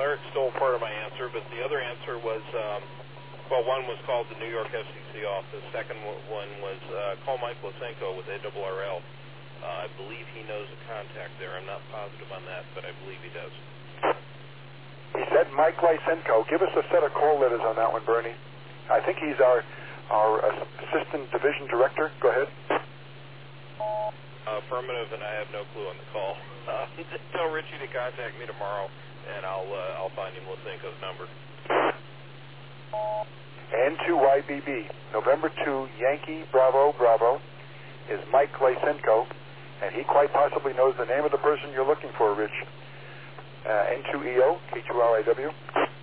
Eric stole part of my answer, but the other answer was, one was called the New York FCC office. Second one was call Mike Lysenko with ARRL. I believe he knows a contact there. I'm not positive on that, but I believe he does. He said Mike Lysenko. Give us a set of call letters on that one, Bernie. I think he's our assistant division director. Go ahead. Affirmative, and I have no clue on the call. Tell Richie to contact me tomorrow, and I'll find him Lysenko's number. N2YBB, November 2, Yankee, Bravo, Bravo, is Mike Lysenko, and he quite possibly knows the name of the person you're looking for, Rich. N2EO, K2RIW.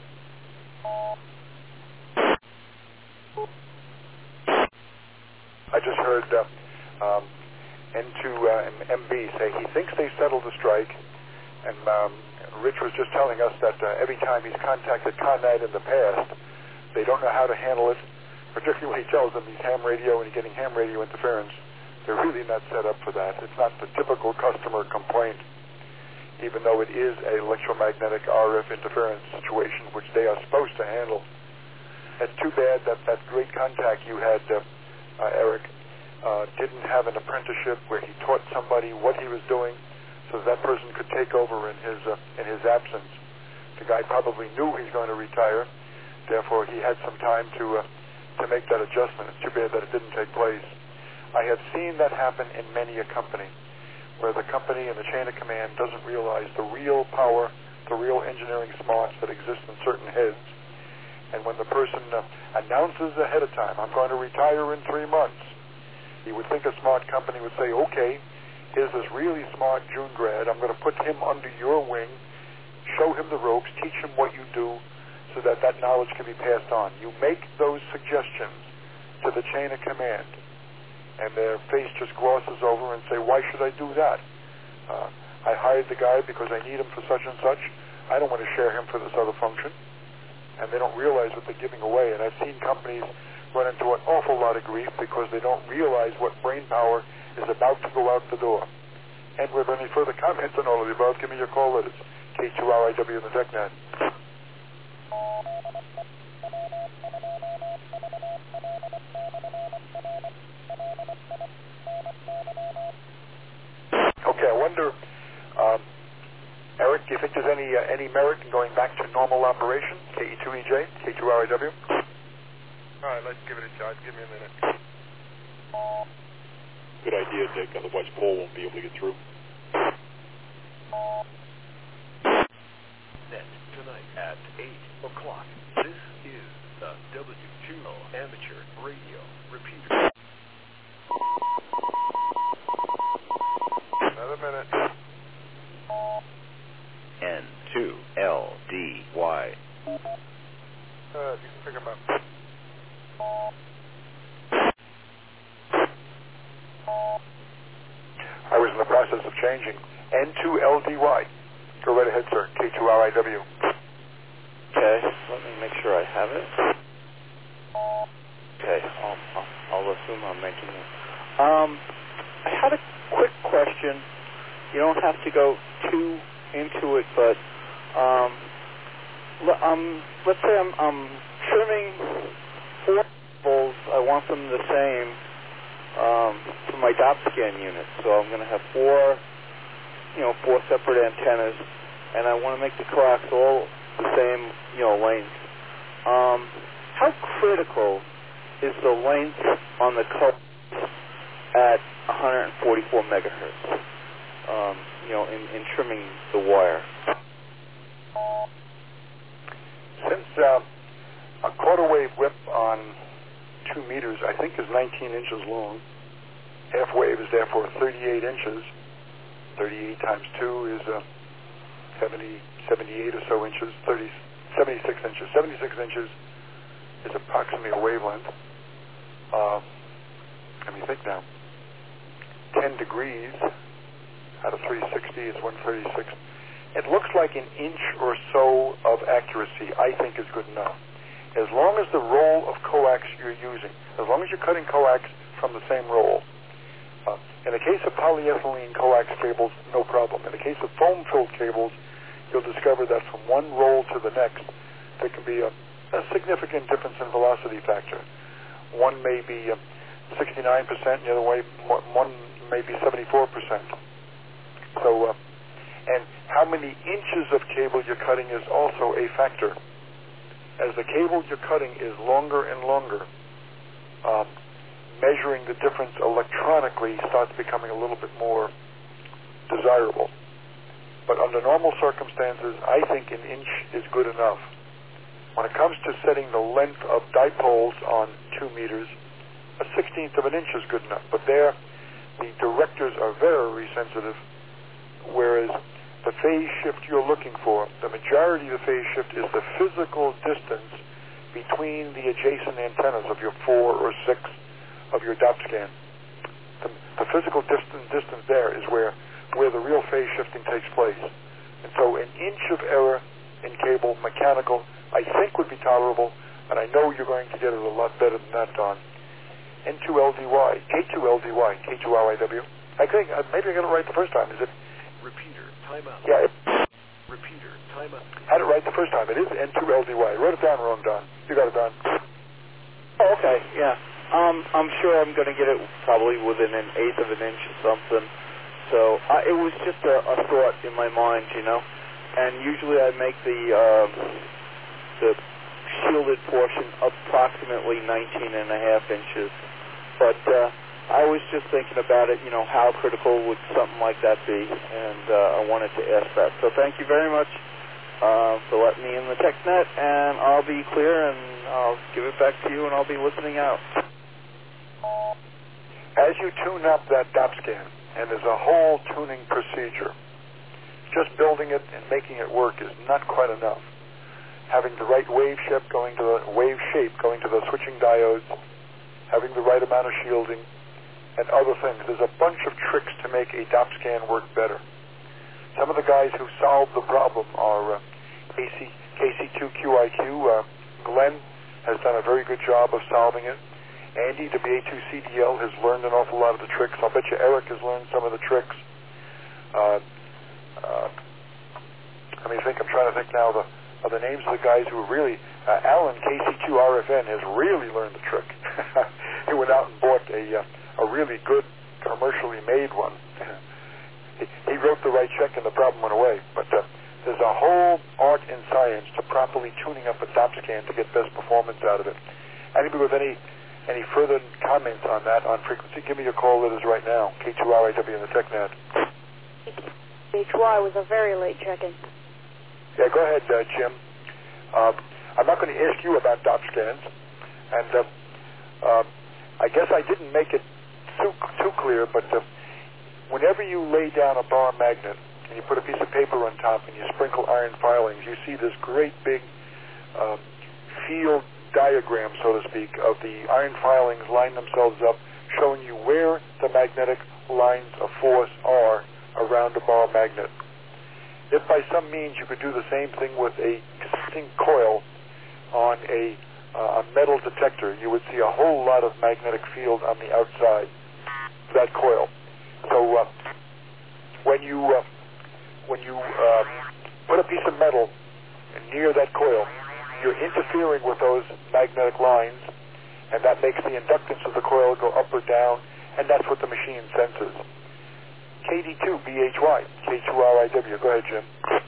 I just heard N2MB say he thinks they settled the strike, and Rich was just telling us that every time he's contacted Conrad in the past, they don't know how to handle it, particularly when he tells them he's ham radio and he's getting ham radio interference. They're really not set up for that. It's not the typical customer complaint, even though it is an electromagnetic RF interference situation, which they are supposed to handle. It's too bad that that great contact you had, Eric, didn't have an apprenticeship where he taught somebody what he was doing so that person could take over in his absence. The guy probably knew he's going to retire, therefore he had some time to make that adjustment. It's too bad that it didn't take place. I have seen that happen in many a company, where the company and the chain of command doesn't realize the real power, the real engineering smarts that exist in certain heads. And when the person announces ahead of time, I'm going to retire in 3 months, you would think a smart company would say, okay, here's this really smart June grad. I'm going to put him under your wing, show him the ropes, teach him what you do so that that knowledge can be passed on. You make those suggestions to the chain of command, and their face just glosses over and say, why should I do that? I hired the guy because I need him for such and such. I don't want to share him for this other function. And they don't realize what they're giving away. And I've seen companies run into an awful lot of grief because they don't realize what brain power is about to go out the door. And with any further comments on all of the above, give me your call letters. K2RIW in the TechNet. Okay, I wonder, Eric, do you think there's any merit in going back to normal operation? KE2EJ, K2RIW? All right, let's give it a shot. Give me a minute. Good idea, Dick. Otherwise, Paul won't be able to get through. Net tonight at 8 o'clock. This is the W2 Amateur Radio Repeater. Another minute. N2LDY. You can pick them up. I was in the process of changing. N2LDY. Go right ahead, sir. K2RIW. Okay, let me make sure I have it. Okay, I'll assume I'm making it. I had a quick question. You don't have to go too into it, but let's say I'm trimming 4 cables. I want them the same for my dot scan unit. So I'm going to have 4 separate antennas, and I want to make the coax all the same, length. How critical is the length on the coax at 144 megahertz? In trimming the wire. Since a quarter wave whip on 2 meters, I think, is 19 inches long, half wave is therefore 38 inches. 38 times 2 is 78 or so inches, 76 inches. 76 inches is approximately a wavelength. Let me think now. 10 degrees out of 360 is 136. It looks like an inch or so of accuracy, I think, is good enough. As long as the roll of coax you're using, as long as you're cutting coax from the same roll. In the case of polyethylene coax cables, no problem. In the case of foam-filled cables, you'll discover that from one roll to the next, there can be a significant difference in velocity factor. One may be 69%, the other way, one may be 74%. So, and how many inches of cable you're cutting is also a factor. As the cable you're cutting is longer and longer, measuring the difference electronically starts becoming a little bit more desirable. But under normal circumstances, I think an inch is good enough. When it comes to setting the length of dipoles on 2 meters, a 16th of an inch is good enough. But there, the directors are very sensitive, whereas the phase shift you're looking for, the majority of the phase shift is the physical distance between the adjacent antennas of your 4 or 6 of your DOP scan. The physical distance there is where the real phase shifting takes place. And so an inch of error in cable, mechanical, I think would be tolerable, and I know you're going to get it a lot better than that, Don. N2LDY, K2LDY, K2RIW. I think maybe I got it right the first time. Is it? Repeater, timeout. Yeah. Repeater, timeout. Had it right the first time. It is N2LDY. I wrote it down wrong, Don. You got it, Don. Oh, okay, yeah. I'm sure I'm going to get it probably within an eighth of an inch or something. So it was just a thought in my mind, you know. And usually I make the shielded portion approximately 19 and a half inches. But I was just thinking about it, you know, how critical would something like that be? And I wanted to ask that. So thank you very much for letting me in the TechNet, and I'll be clear, and I'll give it back to you, and I'll be listening out. As you tune up that DOP scan, and there's a whole tuning procedure, just building it and making it work is not quite enough. Having the right wave shape going to the switching diodes, having the right amount of shielding, and other things. There's a bunch of tricks to make a DOP scan work better. Some of the guys who solved the problem are KC2QIQ. Glenn has done a very good job of solving it. Andy, WA2CDL, has learned an awful lot of the tricks. I'll bet you Eric has learned some of the tricks. I'm trying to think now of the names of the guys who really, Alan, KC2RFN, has really learned the trick. He went out and bought a really good commercially made one. He wrote the right check and the problem went away. But there's a whole art and science to properly tuning up a DOP scan to get best performance out of it. Anybody with any further comments on that, on frequency, give me a call. That is right now. K2RIW in the TechNet. HY was a very late check-in. Yeah, go ahead, Jim. I'm not going to ask you about DOP scans, and I guess I didn't make it too clear, but whenever you lay down a bar magnet and you put a piece of paper on top and you sprinkle iron filings, you see this great big field diagram, so to speak, of the iron filings line themselves up, showing you where the magnetic lines of force are around a bar magnet. If by some means you could do the same thing with a existing coil on a metal detector, you would see a whole lot of magnetic field on the outside of that coil. So when you put a piece of metal near that coil, you're interfering with those magnetic lines, and that makes the inductance of the coil go up or down, and that's what the machine senses. KD2BHY, K2RIW. Go ahead, Jim.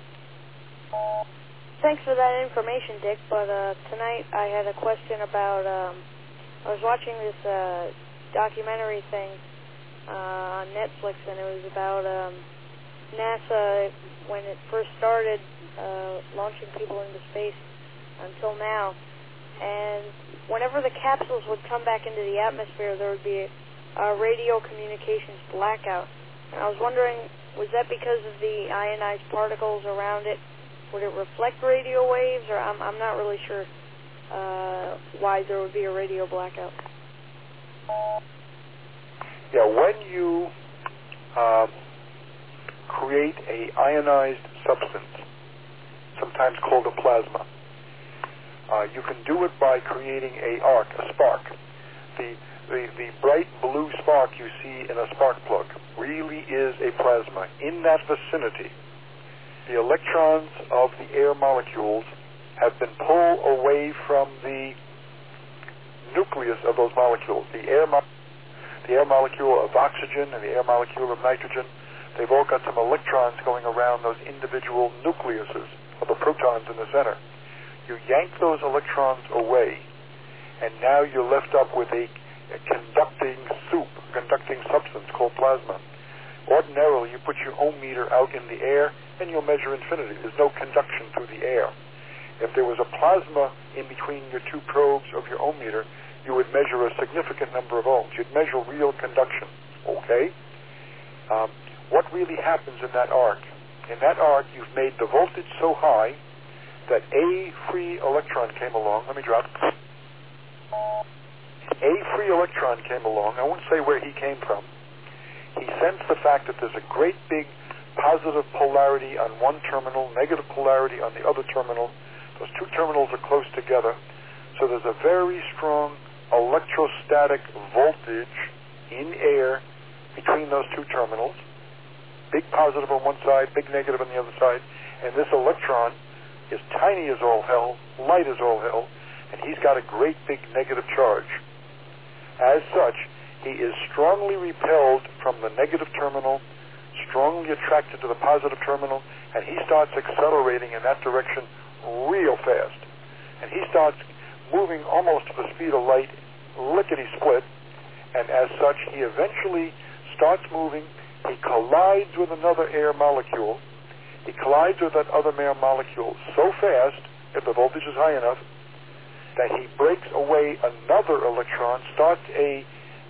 Thanks for that information, Dick, but tonight I had a question about, I was watching this documentary thing on Netflix, and it was about NASA when it first started launching people into space until now. And whenever the capsules would come back into the atmosphere, there would be a radio communications blackout. And I was wondering, was that because of the ionized particles around it? Would it reflect radio waves? Or I'm not really sure why there would be a radio blackout. Yeah, when you create a ionized substance, sometimes called a plasma, you can do it by creating a spark. The bright blue spark you see in a spark plug really is a plasma. In that vicinity, the electrons of the air molecules have been pulled away from the nucleus of those molecules. The air molecule of oxygen and the air molecule of nitrogen, they've all got some electrons going around those individual nucleuses of the protons in the center. You yank those electrons away, and now you're left up with a conducting substance called plasma. Ordinarily, you put your ohm meter out in the air, and you'll measure infinity. There's no conduction through the air. If there was a plasma in between your two probes of your ohm meter, you would measure a significant number of ohms. You'd measure real conduction, okay? What really happens in that arc? In that arc, you've made the voltage so high that a free electron came along. Let me drop. A free electron came along. I won't say where he came from. He sensed the fact that there's a great big positive polarity on one terminal, negative polarity on the other terminal. Those two terminals are close together. So there's a very strong electrostatic voltage in air between those two terminals. Big positive on one side, big negative on the other side. And this electron is tiny as all hell, light as all hell, and he's got a great big negative charge. As such, he is strongly repelled from the negative terminal, strongly attracted to the positive terminal, and he starts accelerating in that direction real fast. And he starts moving almost to the speed of light, lickety-split, and as such, he eventually starts moving. He collides with another air molecule. He collides with that other air molecule so fast, if the voltage is high enough, that he breaks away another electron, starts a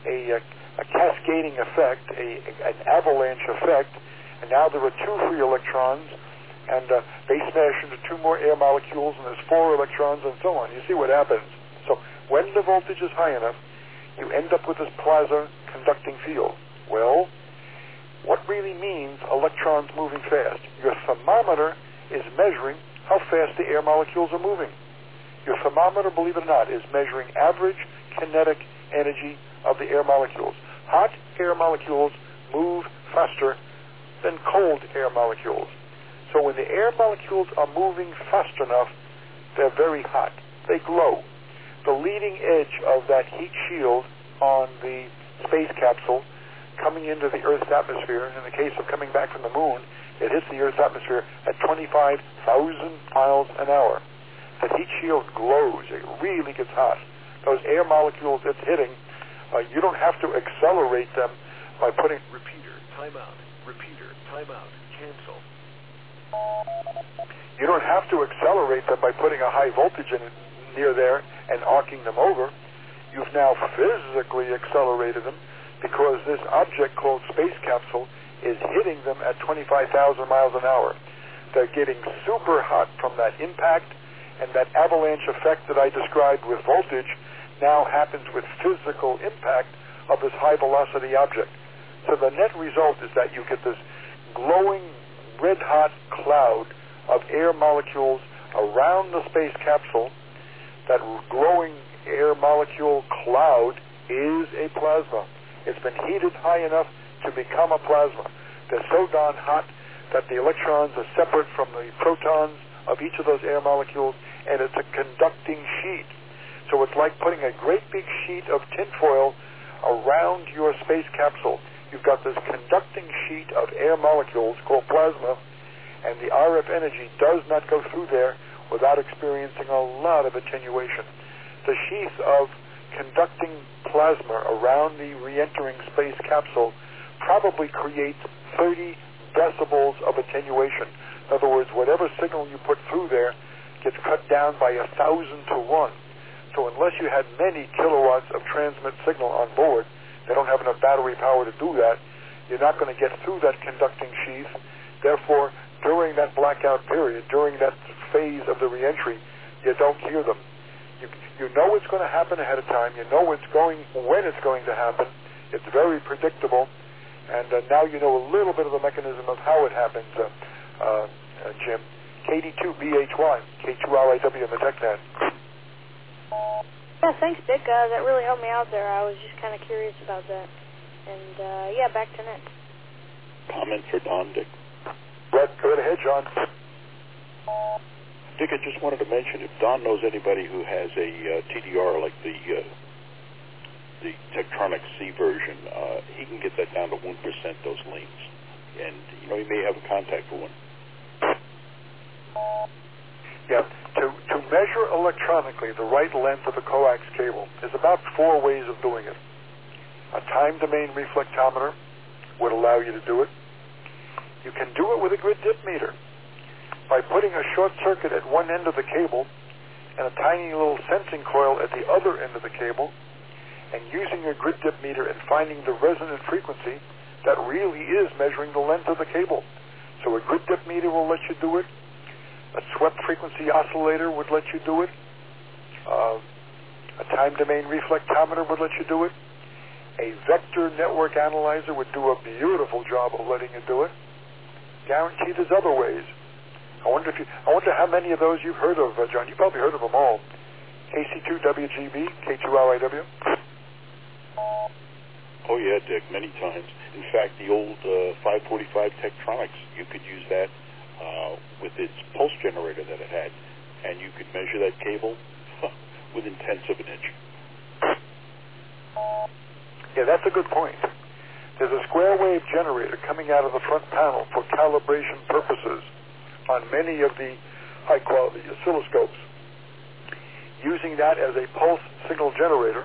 cascading effect, an avalanche effect, and now there are two free electrons, and they smash into two more air molecules, and there's four electrons, and so on. You see what happens. So when the voltage is high enough, you end up with this plasma conducting field. Well, what really means electrons moving fast? Your thermometer is measuring how fast the air molecules are moving. Your thermometer, believe it or not, is measuring average kinetic energy of the air molecules. Hot air molecules move faster than cold air molecules. So when the air molecules are moving fast enough, they're very hot. They glow. The leading edge of that heat shield on the space capsule coming into the Earth's atmosphere, in the case of coming back from the moon, it hits the Earth's atmosphere at 25,000 miles an hour. The heat shield glows. It really gets hot. Those air molecules it's hitting, you don't have to accelerate them by putting... Repeater, timeout. Repeater, timeout. Cancel. You don't have to accelerate them by putting a high voltage in near there and arcing them over. You've now physically accelerated them because this object called space capsule is hitting them at 25,000 miles an hour. They're getting super hot from that impact, and that avalanche effect that I described with voltage now happens with physical impact of this high-velocity object. So the net result is that you get this glowing, red-hot cloud of air molecules around the space capsule. That glowing air molecule cloud is a plasma. It's been heated high enough to become a plasma. They're so darn hot that the electrons are separate from the protons of each of those air molecules, and it's a conducting sheet. So it's like putting a great big sheet of tinfoil around your space capsule. You've got this conducting sheet of air molecules called plasma, and the RF energy does not go through there without experiencing a lot of attenuation. The sheath of conducting plasma around the re-entering space capsule probably creates 30 decibels of attenuation. In other words, whatever signal you put through there gets cut down by 1,000 to 1. So unless you had many kilowatts of transmit signal on board, they don't have enough battery power to do that, you're not going to get through that conducting sheath. Therefore, during that blackout period, during that phase of the reentry, you don't hear them. You know it's going to happen ahead of time. You know when it's going to happen. It's very predictable. And now you know a little bit of the mechanism of how it happens, Jim. KD2BHY, K2RIW in the TechNet. Yeah, thanks, Dick. That really helped me out there. I was just kind of curious about that. And, yeah, back to net. Comments for Don, Dick? Go ahead, John. Dick, I just wanted to mention, if Don knows anybody who has a TDR like the Tektronix C version, he can get that down to 1%, those lanes. And, he may have a contact for one. Yeah, to measure electronically the right length of a coax cable is about 4 ways of doing it. A time domain reflectometer would allow you to do it. You can do it with a grid dip meter by putting a short circuit at one end of the cable and a tiny little sensing coil at the other end of the cable, and using a grid dip meter and finding the resonant frequency that really is measuring the length of the cable. So a grid dip meter will let you do it. A swept frequency oscillator would let you do it. A time domain reflectometer would let you do it. A vector network analyzer would do a beautiful job of letting you do it. Guaranteed there's other ways. I wonder how many of those you've heard of, John. You've probably heard of them all. KC2WGB, K2LIW. Oh, yeah, Dick, many times. In fact, the old 545 Tektronix, you could use that with its pulse generator that it had, and you could measure that cable within tenths of an inch. Yeah, that's a good point. There's a square wave generator coming out of the front panel for calibration purposes on many of the high-quality oscilloscopes. Using that as a pulse signal generator,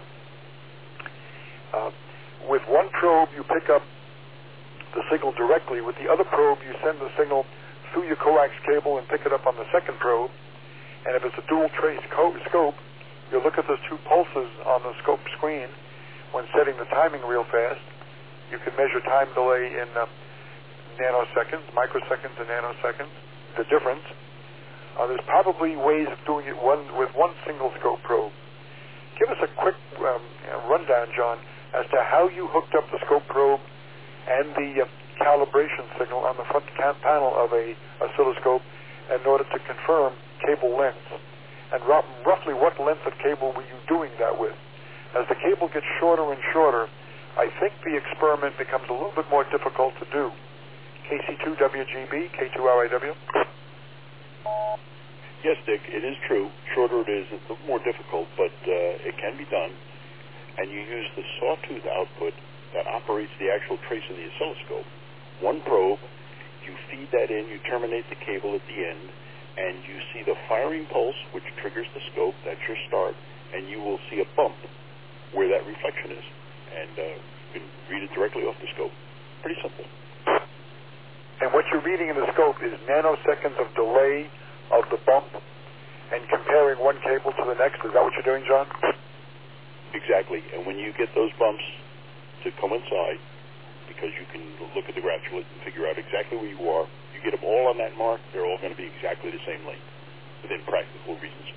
with one probe you pick up the signal directly. With the other probe you send the signal through your coax cable and pick it up on the second probe. And if it's a dual trace scope, you look at those 2 pulses on the scope screen when setting the timing real fast. You can measure time delay in nanoseconds, microseconds, and nanoseconds, the difference. There's probably ways of doing it with one single scope probe. Give us a quick rundown, John, as to how you hooked up the scope probe and the calibration signal on the front panel of a oscilloscope in order to confirm cable length. And roughly what length of cable were you doing that with? As the cable gets shorter and shorter, I think the experiment becomes a little bit more difficult to do. KC2WGB, K2LIW. Yes, Dick, it is true. Shorter it is, it's more difficult, but it can be done. And you use the sawtooth output that operates the actual trace of the oscilloscope. One probe, you feed that in, you terminate the cable at the end, and you see the firing pulse, which triggers the scope. That's your start, and you will see a bump where that reflection is. And you can read it directly off the scope. Pretty simple. And what you're reading in the scope is nanoseconds of delay of the bump and comparing one cable to the next. Is that what you're doing, John? Exactly. And when you get those bumps to coincide, because you can look at the gratulate and figure out exactly where you are, you get them all on that mark, they're all going to be exactly the same length within practical reasons.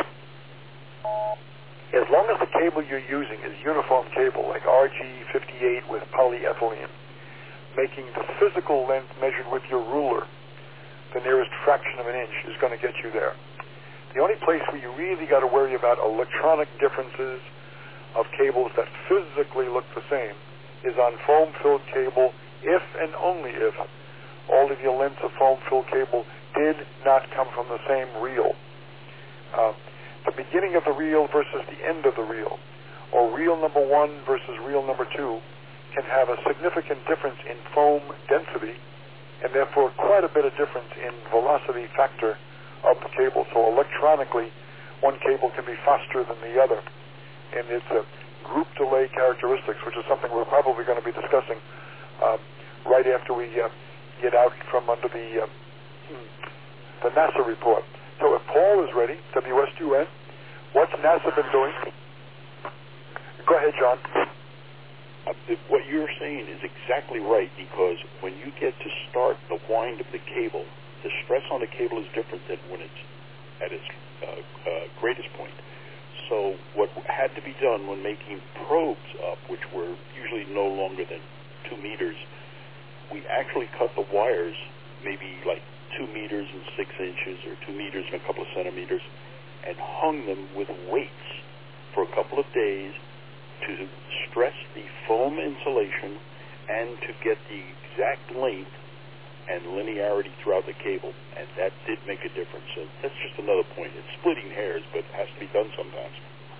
As long as the cable you're using is uniform cable, like RG58 with polyethylene, making the physical length measured with your ruler the nearest fraction of an inch is going to get you there. The only place where you really got to worry about electronic differences of cables that physically look the same is on foam-filled cable, if and only if all of your lengths of foam-filled cable did not come from the same reel. The beginning of the reel versus the end of the reel, or reel number 1 versus reel number 2, can have a significant difference in foam density, and therefore quite a bit of difference in velocity factor of the cable. So electronically, one cable can be faster than the other. And it's a group delay characteristics, which is something we're probably going to be discussing right after we get out from under the NASA report. So if Paul is ready, WS2N, what's NASA been doing? Go ahead, John. What you're saying is exactly right, because when you get to start the wind of the cable, the stress on the cable is different than when it's at its greatest point. So what had to be done when making probes up, which were usually no longer than 2 meters, we actually cut the wires maybe like 2 meters and 6 inches or 2 meters and a couple of centimeters and hung them with weights for a couple of days to stress the foam insulation and to get the exact length and linearity throughout the cable, and that did make a difference. So that's just another point. It's splitting hairs, but it has to be done sometimes.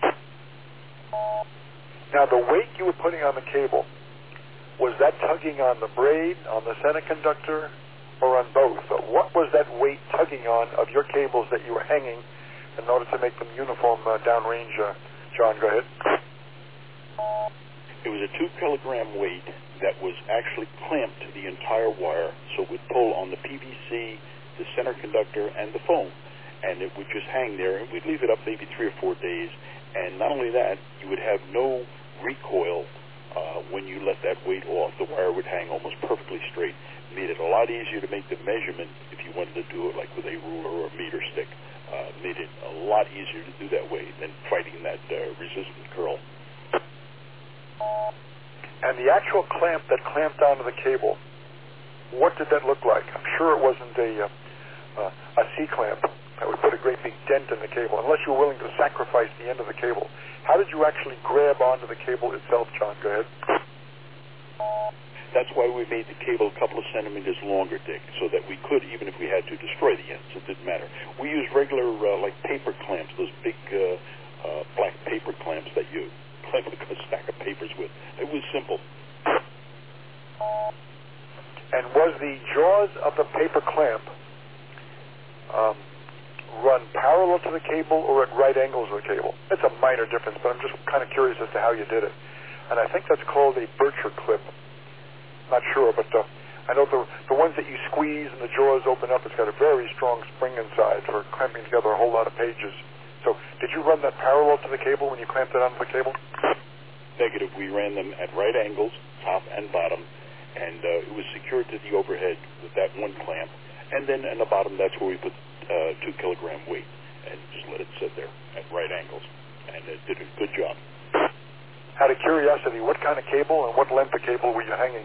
Now, the weight you were putting on the cable, was that tugging on the braid, on the center conductor, or on both? What was that weight tugging on of your cables that you were hanging in order to make them uniform downrange? John, go ahead. It was a 2-kilogram weight that was actually clamped to the entire wire, so we'd pull on the PVC, the center conductor, and the foam, and it would just hang there, and we'd leave it up maybe 3 or 4 days, and not only that, you would have no recoil when you let that weight off. The wire would hang almost perfectly straight. It made it a lot easier to make the measurement if you wanted to do it like with a ruler or a meter stick. Made it a lot easier to do that way than fighting that resistant curl. And the actual clamp that clamped onto the cable, what did that look like? I'm sure it wasn't a C-clamp that would put a great big dent in the cable, unless you were willing to sacrifice the end of the cable. How did you actually grab onto the cable itself, John? Go ahead. That's why we made the cable a couple of centimeters longer, Dick, so that we could, even if we had to, destroy the ends. It didn't matter. We used regular, like paper clamps, those big black paper clamps that you clamp a stack of papers with. It was simple. And was the jaws of the paper clamp run parallel to the cable or at right angles with the cable? It's a minor difference, but I'm just kind of curious as to how you did it. And I think that's called a Bircher clip. Not sure, but I know the ones that you squeeze and the jaws open up, it's got a very strong spring inside for clamping together a whole lot of pages. So did you run that parallel to the cable when you clamped it onto the cable? Negative. We ran them at right angles, top and bottom, and it was secured to the overhead with that one clamp. And then in the bottom, that's where we put 2-kilogram weight and just let it sit there at right angles. And it did a good job. Out of curiosity, what kind of cable and what length of cable were you hanging?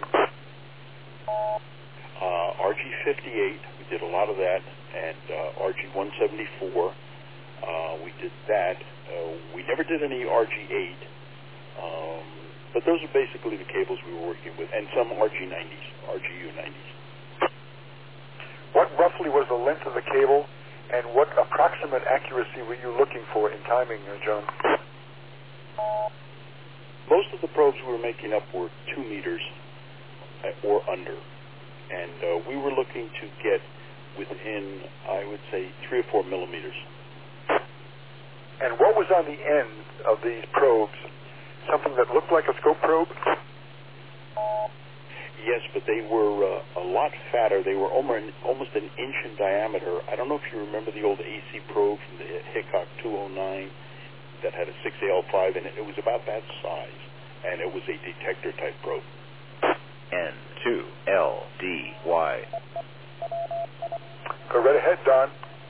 RG58, we did a lot of that, and RG174, we did that. We never did any RG8, but those are basically the cables we were working with, and some RG90s, RGU90s. What roughly was the length of the cable, and what approximate accuracy were you looking for in timing, John? Most of the probes we were making up were 2 meters or under, and we were looking to get within, I would say, 3 or 4 millimeters. And what was on the end of these probes? Something that looked like a scope probe? Yes, but they were a lot fatter. They were almost an inch in diameter. I don't know if you remember the old AC probe from the Hickok 209 that had a 6AL5 in it. It was about that size, and it was a detector-type probe. N2LDY. Go right ahead, Don.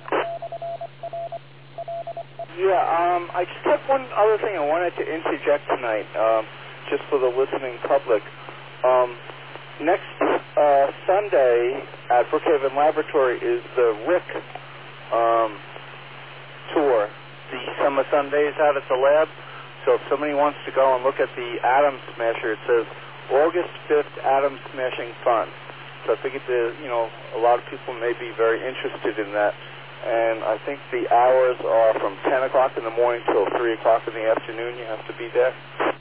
Yeah, I just have one other thing I wanted to interject tonight, just for the listening public. Next Sunday at Brookhaven Laboratory is the RIC tour, the summer Sundays out at the lab. So if somebody wants to go and look at the Atom Smasher, it says August 5th Atom Smashing Fun. So I figured a lot of people may be very interested in that. And I think the hours are from 10 o'clock in the morning till 3 o'clock in the afternoon. You have to be there.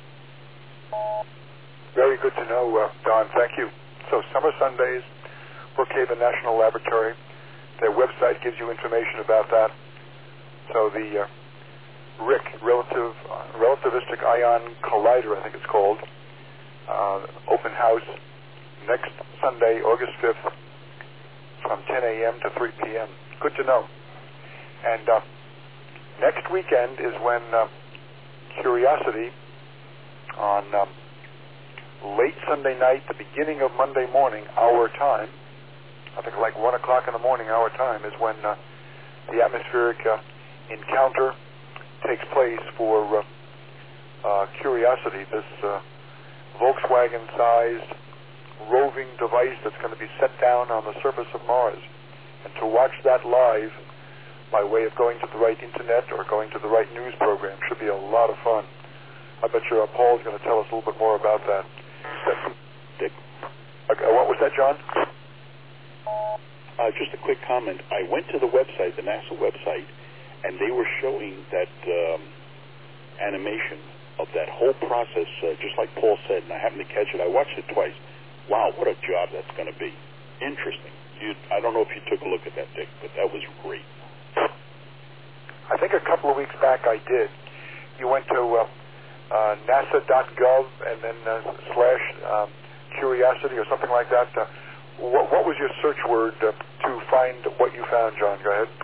Very good to know, Don. Thank you. So Summer Sundays, Brookhaven National Laboratory. Their website gives you information about that. So the RIC, Relativistic Ion Collider, I think it's called, open house next Sunday, August 5th, from 10 a.m. to 3 p.m. Good to know. And next weekend is when Curiosity on late Sunday night, the beginning of Monday morning, our time, I think like 1 o'clock in the morning, our time, is when the atmospheric encounter takes place for Curiosity, this Volkswagen-sized roving device that's going to be set down on the surface of Mars. And to watch that live by way of going to the right internet or going to the right news program should be a lot of fun. I bet you Paul's going to tell us a little bit more about that. What was that, John? Just a quick comment. I went to the website, the NASA website, and they were showing that animation of that whole process, just like Paul said, and I happened to catch it. I watched it twice. Wow, what a job that's going to be. Interesting. I don't know if you took a look at that, Dick, but that was great. I think a couple of weeks back I did. You went to nasa.gov and then / curiosity or something like that. What was your search word to find what you found, John? Go ahead.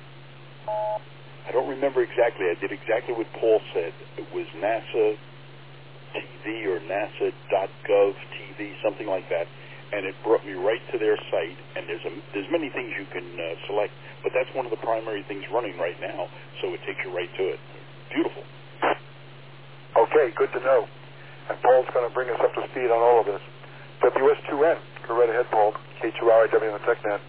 I don't remember exactly. I did exactly what Paul said. It was NASA TV or NASA.gov TV, something like that, and it brought me right to their site. And there's many things you can select, but that's one of the primary things running right now, so it takes you right to it. Beautiful. Okay, good to know. And Paul's going to bring us up to speed on all of this. WS2N, go right ahead, Paul. K2RIW on the TechNet.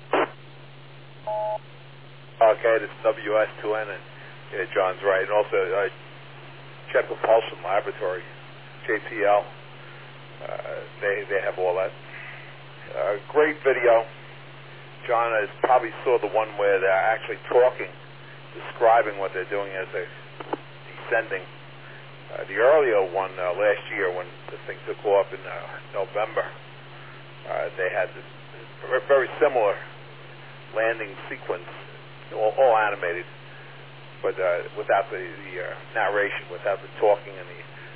Okay, this is WS2N, and John's right. And also, I checked with Paulson Laboratory, JPL. They have all that. Great video. John has probably saw the one where they're actually talking, describing what they're doing as they're descending. The earlier one last year, when this thing took off in November, they had this very similar landing sequence, all animated, but without the narration, without the talking, and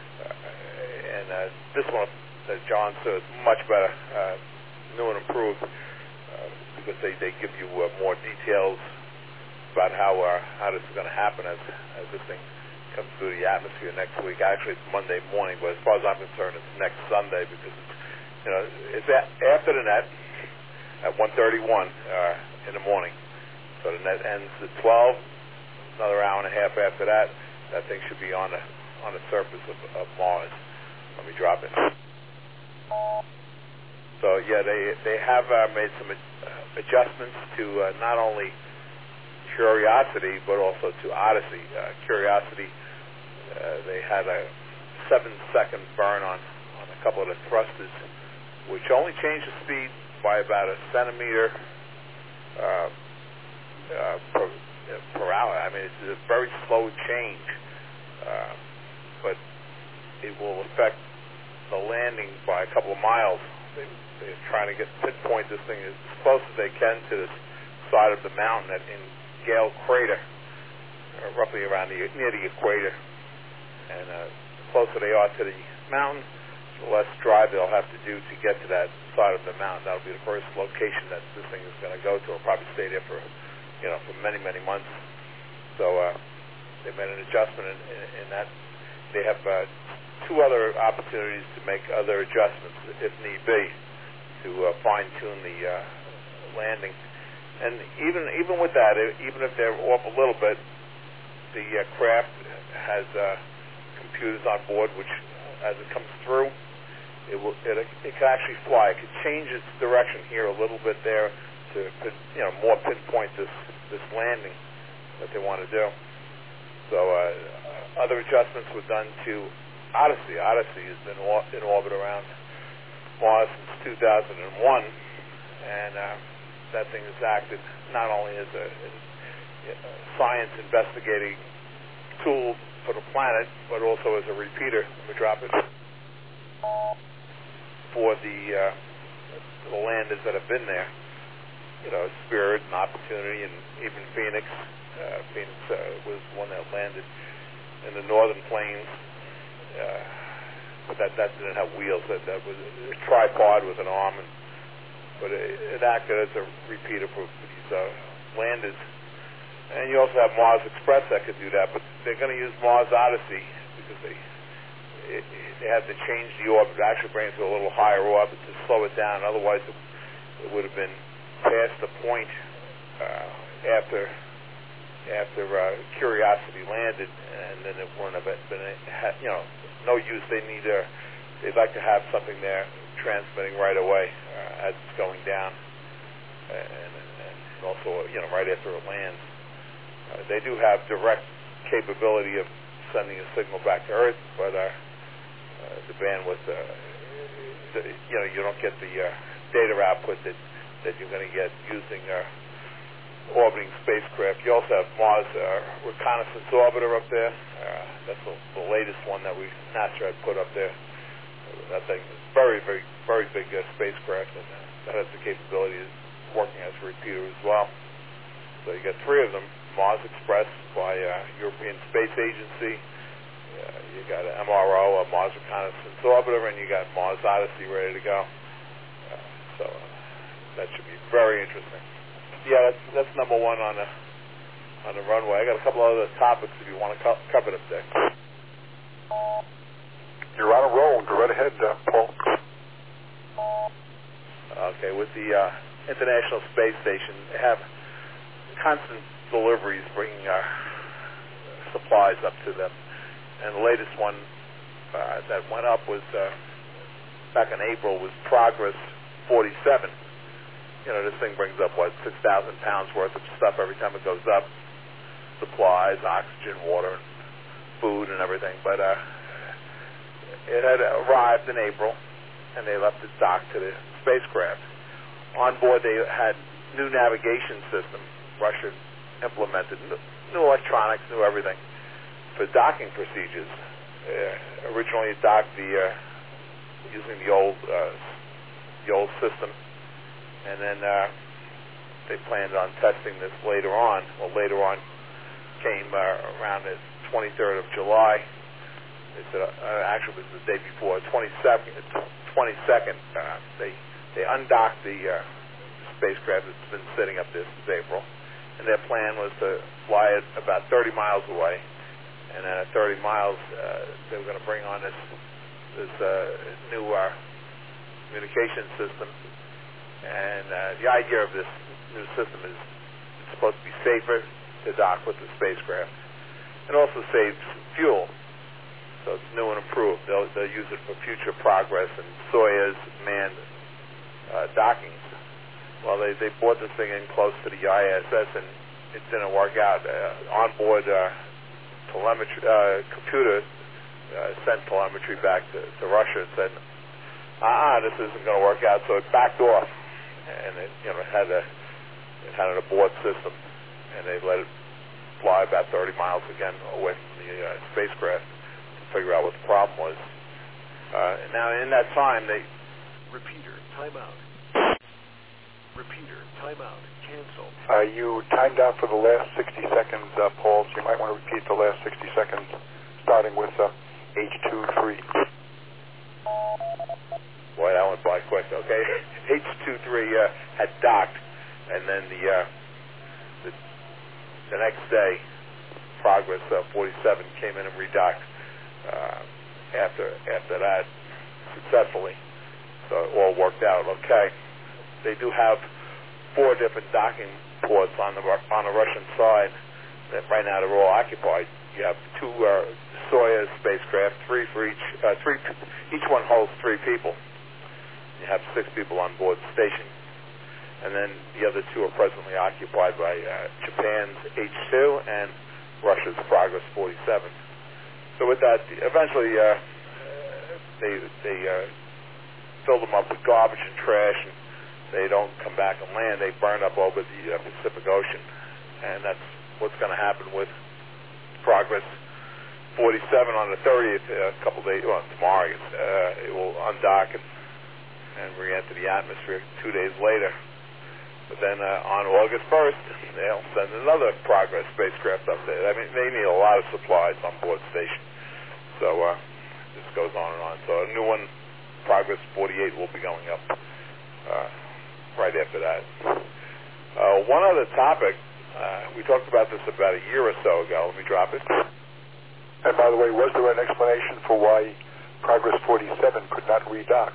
this one that John saw is much better, new and improved, because they give you more details about how this is going to happen as this thing comes through the atmosphere next week. Actually, it's Monday morning, but as far as I'm concerned, it's next Sunday, because it's after the net at 1:31 in the morning. So the net ends at 12. Another hour and a half after that, that thing should be on the surface of Mars. Let me drop it. So yeah, they have made some adjustments to not only Curiosity but also to Odyssey. Curiosity, they had a 7-second burn on a couple of the thrusters, which only changed the speed by about a centimeter per hour. I mean, it's a very slow change, but it will affect the landing by a couple of miles. They're trying to pinpoint this thing as close as they can to the side of the mountain in Gale Crater, roughly around near the equator. And the closer they are to the mountain, the less drive they'll have to do to get to that side of the mountain. That'll be the first location that this thing is going to go to. It'll probably stay there for many, many months. So they made an adjustment in that. They have two other opportunities to make other adjustments, if need be, to fine-tune the landing. And even with that, even if they're off a little bit, the craft has computers on board, which, as it comes through, it can actually fly. It can change its direction here a little bit there to more pinpoint this landing that they want to do. So other adjustments were done to Odyssey. Odyssey has been in orbit around Mars since 2001, and that thing has acted not only as a science investigating tool for the planet, but also as a repeater. Let me drop it. For the landers that have been there, Spirit and Opportunity, and even Phoenix. Phoenix was one that landed in the northern plains, but that didn't have wheels. That was a tripod with an arm, but it acted as a repeater for these landers. And you also have Mars Express that could do that, but they're going to use Mars Odyssey because they had to change the orbit, actually bring it to a little higher orbit to slow it down. Otherwise, it would have been past the point after Curiosity landed, and then it wouldn't have been no use. They'd like to have something there transmitting right away as it's going down, and also right after it lands. They do have direct capability of sending a signal back to Earth, but the bandwidth, you don't get the data output that that you're going to get using orbiting spacecraft. You also have Mars Reconnaissance Orbiter up there. That's the latest one that NASA had put up there. That thing is very, very, very big spacecraft, and that has the capability of working as a repeater as well. So you got three of them: Mars Express by European Space Agency. You got an MRO, a Mars Reconnaissance Orbiter, and you got Mars Odyssey ready to go. So that should be very interesting. Yeah, that's number one on the runway. I got a couple other topics if you want to cover them, Dick. You're on a roll. Go right ahead, Paul. Okay, with the International Space Station, they have constant deliveries bringing supplies up to them. And the latest one that went up was back in April was Progress 47. You know, this thing brings up, 6,000 pounds worth of stuff every time it goes up. Supplies, oxygen, water, food, and everything. But it had arrived in April, and they left it docked to the spacecraft. On board, they had new navigation system, Russia implemented, new electronics, new everything, for docking procedures. Originally, it docked using the old system. And then they planned on testing this later on. Well, later on came around the 23rd of July. They said, actually, it was the day before, 22nd. They undocked the spacecraft that's been sitting up there since April. And their plan was to fly it about 30 miles away. And then at 30 miles, they were going to bring on this new communication system. And the idea of this new system is it's supposed to be safer to dock with the spacecraft. It also saves fuel, so it's new and improved. They'll use it for future Progress and Soyuz manned dockings. Well, they brought this thing in close to the ISS, and it didn't work out. Onboard telemetry computer sent telemetry back to Russia and said, this isn't going to work out, so it backed off. And it had an abort system, and they let it fly about 30 miles again away from the spacecraft to figure out what the problem was. Now, in that time, they... Repeater, timeout. Repeater, timeout. Cancel. You timed out for the last 60 seconds, Paul, so you might want to repeat the last 60 seconds, starting with H23. Boy, that went by quick. Okay, H23 had docked, and then the next day, Progress 47 came in and redocked after that successfully. So it all worked out okay. They do have 4 different docking ports on the Russian side. That right now they're all occupied. You have 2 Soyuz spacecraft, 3 for each. Each one holds 3 people. You have 6 people on board the station. And then the other 2 are presently occupied by Japan's H2 and Russia's Progress 47. So with that, eventually they fill them up with garbage and trash, and they don't come back and land. They burn up over the Pacific Ocean. And that's what's going to happen with Progress 47 on the 30th, a couple days, tomorrow. It will undock and re-enter the atmosphere 2 days later. But then on August 1st, they'll send another Progress spacecraft up there. I mean, they need a lot of supplies on board the station. So this goes on and on. So a new one, Progress 48, will be going up right after that. One other topic, we talked about this about a year or so ago. Let me drop it. And by the way, was there an explanation for why Progress 47 could not redock?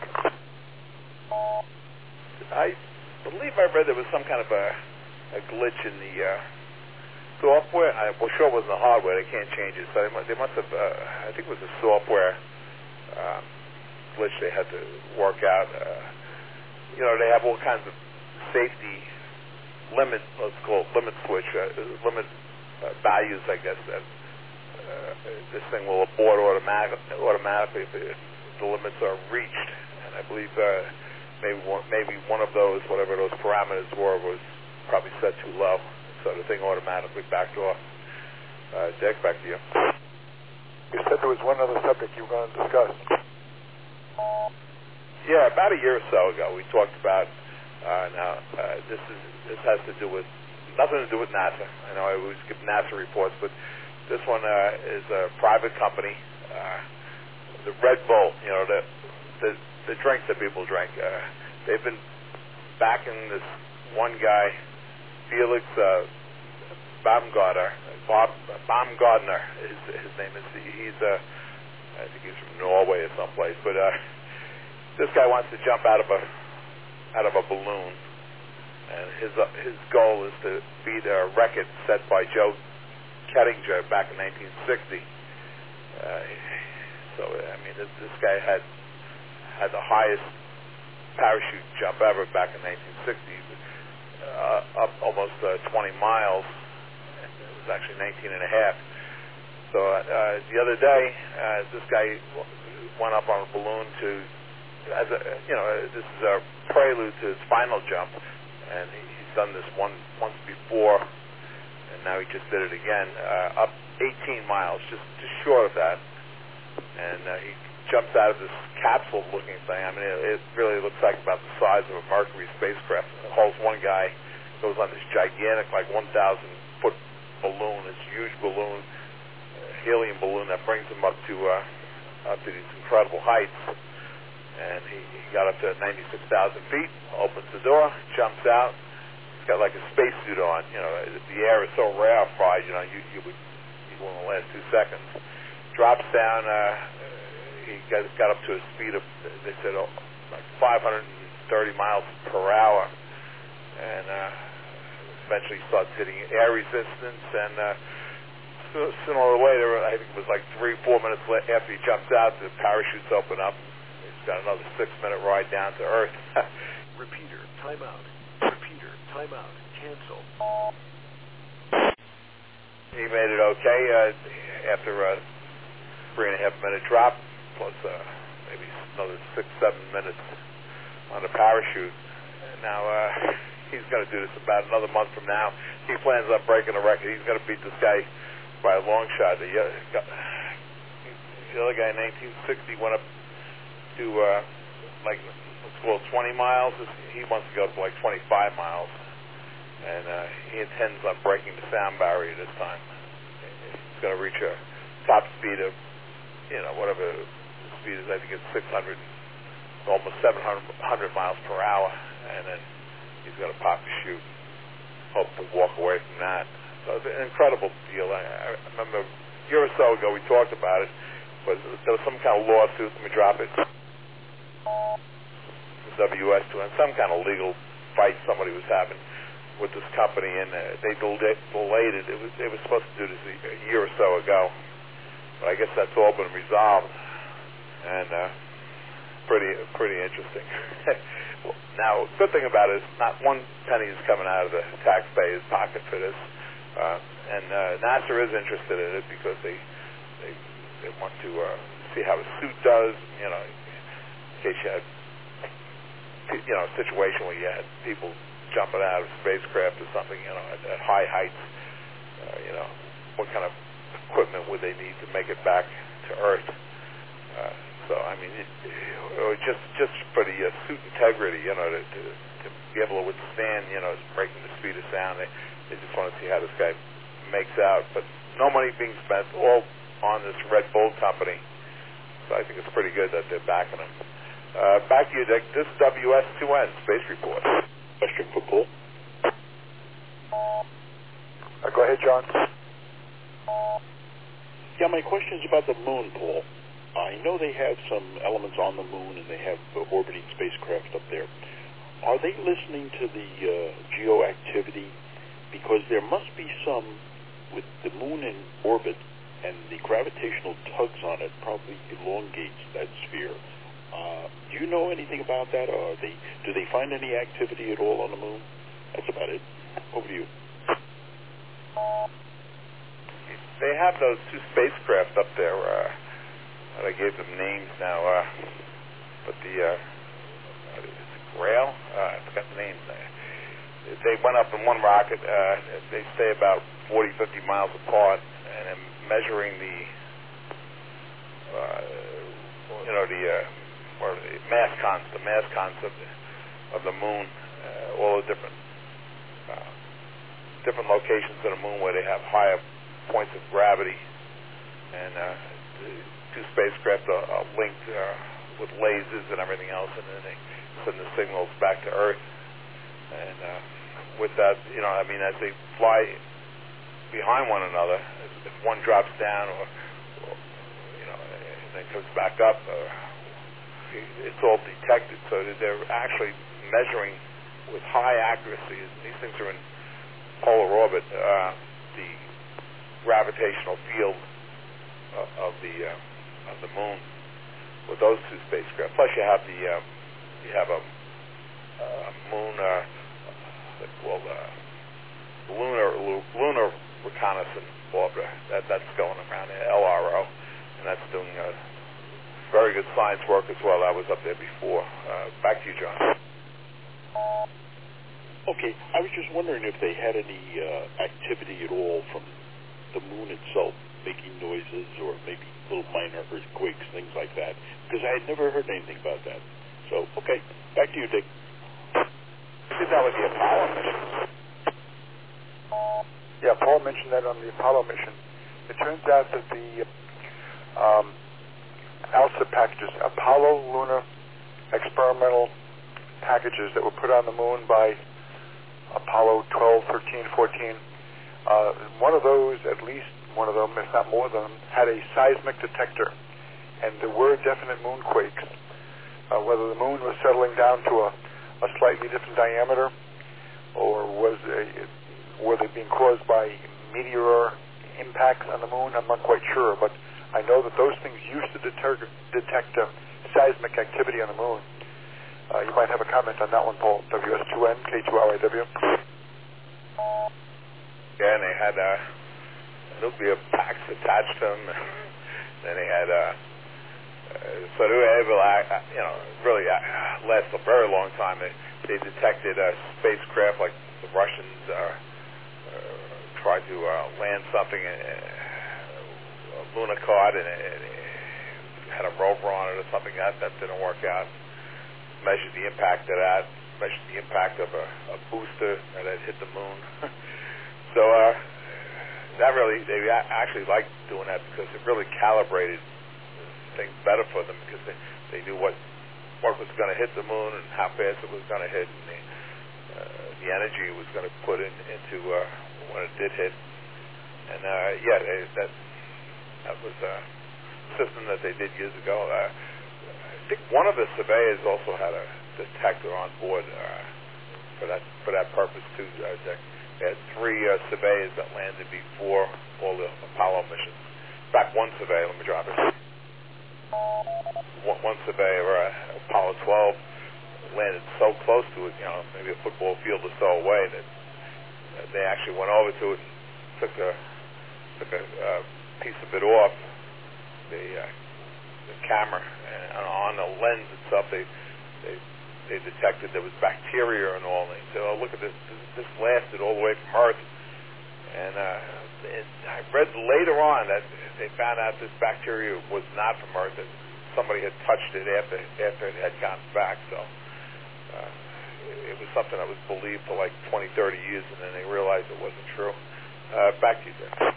I believe I read there was some kind of a glitch in the software. Well, sure it wasn't the hardware. They can't change it. So they must have, I think it was a software glitch they had to work out. They have all kinds of safety limit, let's call it limit switch, limit values, I guess, that this thing will abort automatically if the limits are reached. And I believe maybe one of those, whatever those parameters were, was probably set too low, so the thing automatically backed off. Dick, back to you. You said there was one other subject you were going to discuss. Yeah, about a year or so ago, we talked about. This has to do with nothing to do with NASA. I know I always give NASA reports, but this one is a private company. The Red Bull, you know, the drink that people drink. They've been backing this one guy, Felix Baumgartner. Baumgartner, his name is. I think he's from Norway or someplace. But this guy wants to jump out of a balloon, and his goal is to beat a record set by Joe Kettinger back in 1960. So I mean, this guy had the highest parachute jump ever back in 1960, up almost 20 miles. It was actually 19 and a half. So the other day, this guy went up on a balloon this is a prelude to his final jump, and he's done this once before, and now he just did it again, up 18 miles, just short of that, and he jumps out of this capsule-looking thing. I mean, it really looks like about the size of a Mercury spacecraft. It holds one guy, goes on this gigantic, like 1,000-foot balloon, this huge balloon, helium balloon that brings him up to these incredible heights. And he got up to 96,000 feet, opens the door, jumps out. He's got like a spacesuit on. You know, the air is so rarefied, you know, you won't last 2 seconds. Drops down. He got up to a speed of, they said, like 530 miles per hour. And eventually starts hitting air resistance. And sooner or later, I think it was like 3-4 minutes after he jumps out, the parachutes open up. Got another 6-minute ride down to Earth. Repeater, timeout. Repeater, timeout. Cancel. He made it okay after a 3.5-minute drop, plus maybe another 6-7 minutes on the parachute. And now he's going to do this about another month from now. He plans on breaking a record. He's going to beat this guy by a long shot. The other guy in 1960 went up to like, let's call it 20 miles. He wants to go up to like 25 miles, and he intends on breaking the sound barrier this time. He's going to reach a top speed of, you know, whatever the speed is. I think it's 600, almost 700 miles per hour, and then he's going to pop the chute. Hope to walk away from that. So it's an incredible deal. I remember a year or so ago we talked about it, but there was some kind of lawsuit. Let me drop it. WS2, and some kind of legal fight somebody was having with this company, and they delayed it. They were supposed to do this a year or so ago, but I guess that's all been resolved, and pretty interesting. Now, good thing about it is not one penny is coming out of the taxpayer's pocket for this, and NASA is interested in it because they want to see how a suit does, you know. In case you had, you know, a situation where you had people jumping out of spacecraft or something, you know, at high heights, you know, what kind of equipment would they need to make it back to Earth? So, I mean, just for the suit integrity, you know, to be able to withstand, you know, breaking the speed of sound, they just want to see how this guy makes out. But no money being spent, all on this Red Bull company. So I think it's pretty good that they're backing him. Back to you, Dick. This is WS2N, Space Report. Question for Paul. Go ahead, John. Yeah, my question is about the moon, Paul. I know they have some elements on the moon, and they have orbiting spacecraft up there. Are they listening to the geo activity? Because there must be some, with the moon in orbit, and the gravitational tugs on it probably elongates that sphere. Do you know anything about that, or do they find any activity at all on the moon? That's about it. Over to you. They have those 2 spacecraft up there. I gave them names now, but the Rail. I forgot the name. They went up in one rocket. They stay about 40, 50 miles apart, and then measuring the mass cons of the moon, all the different locations of the moon where they have higher points of gravity, and the two spacecraft are linked with lasers and everything else, and then they send the signals back to Earth. And with that, as they fly behind one another, if one drops down or and then comes back up, it's all detected. So that they're actually measuring with high accuracy. These things are in polar orbit. The gravitational field of the moon with those two spacecraft. Plus, you have a moon called lunar reconnaissance orbiter that's going around the LRO, and that's doing very good science work as well. I was up there before. Back to you, John. Okay, I was just wondering if they had any activity at all from the moon itself, making noises or maybe little minor earthquakes, things like that, because I had never heard anything about that. So, okay, back to you, Dick. I did that with the Apollo mission. Yeah, Paul mentioned that on the Apollo mission. It turns out that the ALSA packages, Apollo Lunar Experimental packages that were put on the moon by Apollo 12, 13, 14, one of those, at least one of them, if not more than them, had a seismic detector. And there were definite moonquakes. Whether the moon was settling down to a slightly different diameter, or were they being caused by meteor impacts on the moon, I'm not quite sure. But I know that those things used to detect seismic activity on the moon. You might have a comment on that one, Paul. WS2N, K2RIW. Yeah, and they had nuclear packs attached to them. Then they had, so they were able to, really last a very long time. They detected a spacecraft like the Russians tried to land something, a Lunokhod, and it had a rover on it or something. That didn't work out. Measured the impact of that. Measured the impact of a booster that had hit the moon. So that really, they actually liked doing that because it really calibrated things better for them, because they knew what was going to hit the moon and how fast it was going to hit, and the energy it was going to put into when it did hit. And that was a system that they did years ago. I think one of the surveyors also had a detector on board for that purpose too. They had 3 surveyors that landed before all the Apollo missions. In fact, one surveyor, let me drop it. One surveyor, Apollo 12, landed so close to it, maybe a football field or so away, that they actually went over to it and took a piece of it off the camera, and on the lens itself, they detected there was bacteria and all. And they said, "Oh, look at this! This lasted all the way from Earth." And I read later on that they found out this bacteria was not from Earth; that somebody had touched it after it had gotten back. So it was something that was believed for like 20, 30 years, and then they realized it wasn't true. Back to you, Jeff.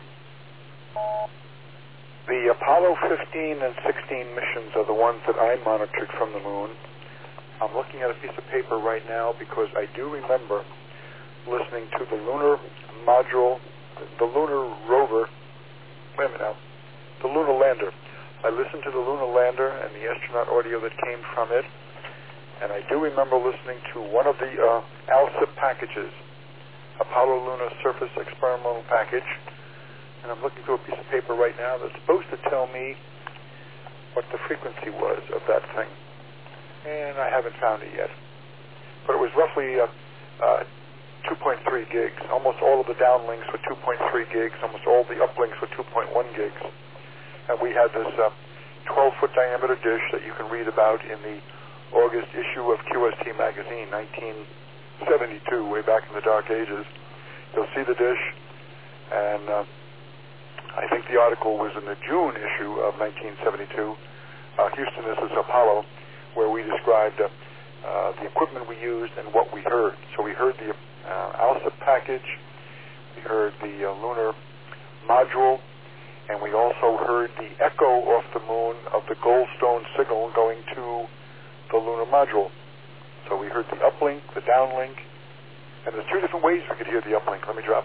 The Apollo 15 and 16 missions are the ones that I monitored from the moon. I'm looking at a piece of paper right now because I do remember listening to the lunar module, the lunar rover, the lunar lander. I listened to the lunar lander and the astronaut audio that came from it, and I do remember listening to one of the ALSA packages, Apollo Lunar Surface Experimental Package, and I'm looking through a piece of paper right now that's supposed to tell me what the frequency was of that thing. And I haven't found it yet. But it was roughly 2.3 gigs. Almost all of the downlinks were 2.3 gigs. Almost all the uplinks were 2.1 gigs. And we had this 12-foot diameter dish that you can read about in the August issue of QST magazine, 1972, way back in the dark ages. You'll see the dish, and I think the article was in the June issue of 1972, Houston, this is Apollo, where we described the equipment we used and what we heard. So we heard the ALSA package, we heard the lunar module, and we also heard the echo off the moon of the Goldstone signal going to the lunar module. So we heard the uplink, the downlink, and there's two different ways we could hear the uplink. Let me drop.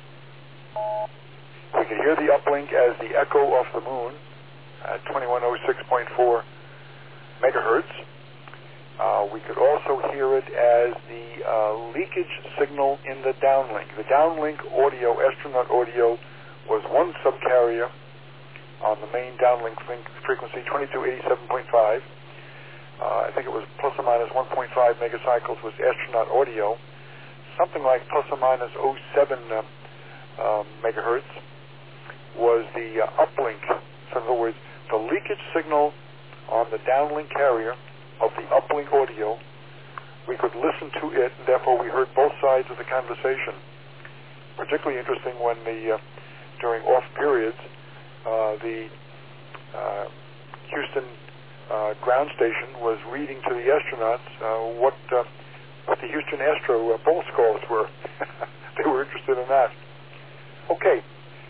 We could hear the uplink as the echo off the moon at 2106.4 megahertz. We could also hear it as the leakage signal in the downlink. The downlink audio, astronaut audio, was one subcarrier on the main downlink frequency, 2287.5. I think it was plus or minus 1.5 megacycles was astronaut audio. Something like plus or minus 07 megahertz was the uplink. So in other words, the leakage signal on the downlink carrier of the uplink audio, we could listen to it, and therefore we heard both sides of the conversation. Particularly interesting when during off periods, the Houston ground station was reading to the astronauts what the Houston Astro ball scores were. They were interested in that. Okay,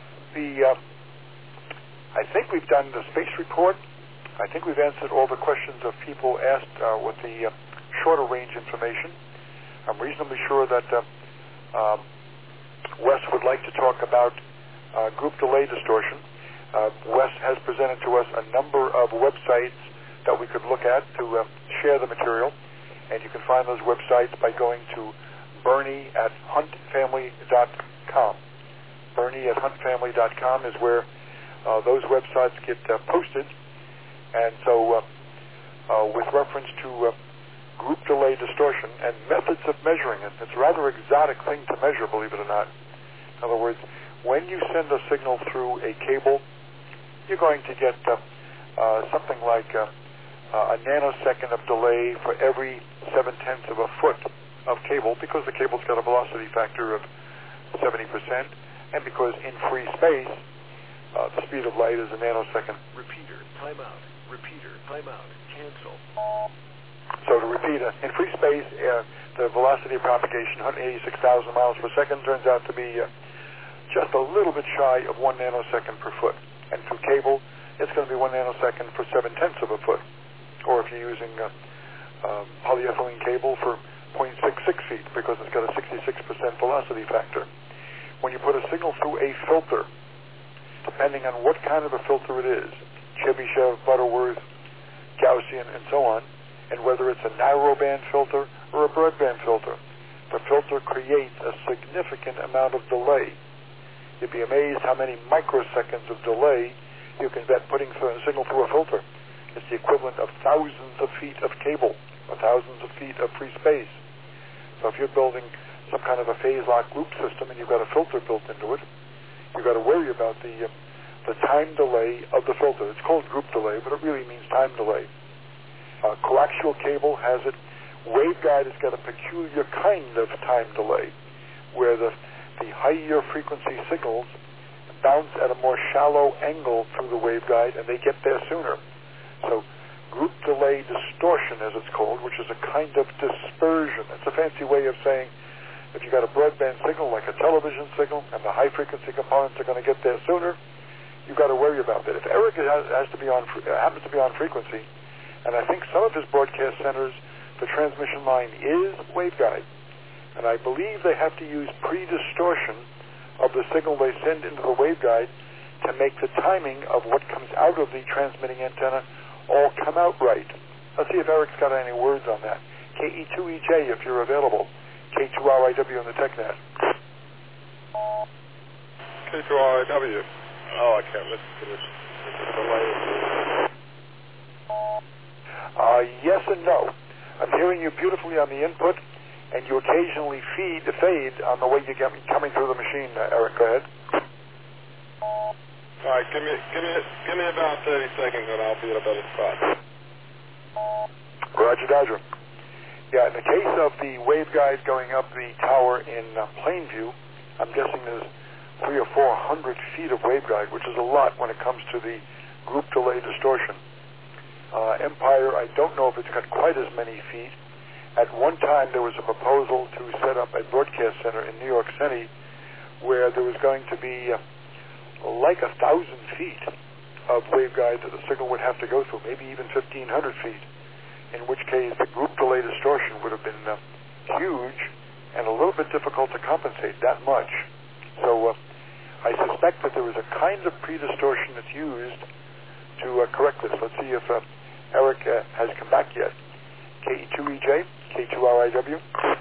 I think we've done the space report. I think we've answered all the questions of people asked with the shorter range information. I'm reasonably sure that Wes would like to talk about group delay distortion. Wes has presented to us a number of websites that we could look at to share the material, and you can find those websites by going to Bernie@huntfamily.com. Bernie@huntfamily.com is where those websites get posted. And so with reference to group delay distortion and methods of measuring it, it's a rather exotic thing to measure, believe it or not. In other words, when you send a signal through a cable, you're going to get something like a nanosecond of delay for every 0.7 of a foot of cable, because the cable's got a velocity factor of 70%, and because in free space, the speed of light is a nanosecond. Repeater, timeout. Repeater, timeout. Cancel. So to repeat, in free space, the velocity of propagation, 186,000 miles per second, turns out to be just a little bit shy of 1 nanosecond per foot. And through cable, it's going to be 1 nanosecond for 0.7 of a foot. Or if you're using polyethylene cable for 0.66 feet, because it's got a 66% velocity factor. When you put a signal through a filter, depending on what kind of a filter it is, Chebyshev, Butterworth, Gaussian, and so on, and whether it's a narrowband filter or a broadband filter, the filter creates a significant amount of delay. You'd be amazed how many microseconds of delay you can get putting a signal through a filter. It's the equivalent of thousands of feet of cable or thousands of feet of free space. So if you're building some kind of a phase-lock loop system and you've got a filter built into it, you've got to worry about the time delay of the filter. It's called group delay, but it really means time delay. Coaxial cable has it. Waveguide has got a peculiar kind of time delay, where the higher frequency signals bounce at a more shallow angle through the waveguide, and they get there sooner. So group delay distortion, as it's called, which is a kind of dispersion. It's a fancy way of saying if you've got a broadband signal like a television signal and the high frequency components are going to get there sooner, you've got to worry about that. If Eric happens to be on frequency, and I think some of his broadcast centers, the transmission line is waveguide, and I believe they have to use pre-distortion of the signal they send into the waveguide to make the timing of what comes out of the transmitting antenna all come out right. Let's see if Eric's got any words on that. KE2EJ if you're available. K2RIW on the TechNet. K2RIW. Oh, I can't listen to this. Yes and no. I'm hearing you beautifully on the input, and you occasionally fade on the way you get coming through the machine. Eric, go ahead. All right, give me about 30 seconds, and I'll be at a better spot. Roger, Dodger. Yeah, in the case of the waveguide going up the tower in Plainview, I'm guessing there's 300 or 400 feet of waveguide, which is a lot when it comes to the group delay distortion. Empire, I don't know if it's got quite as many feet. At one time, there was a proposal to set up a broadcast center in New York City where there was going to be like 1,000 feet of waveguide that the signal would have to go through, maybe even 1,500 feet, in which case the group delay distortion would have been huge and a little bit difficult to compensate that much. So I suspect that there is a kind of pre-distortion that's used to correct this. Let's see if Eric has come back yet. KE2EJ, K2RIW.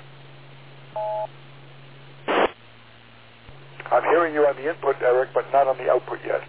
I'm hearing you on the input, Eric, but not on the output yet.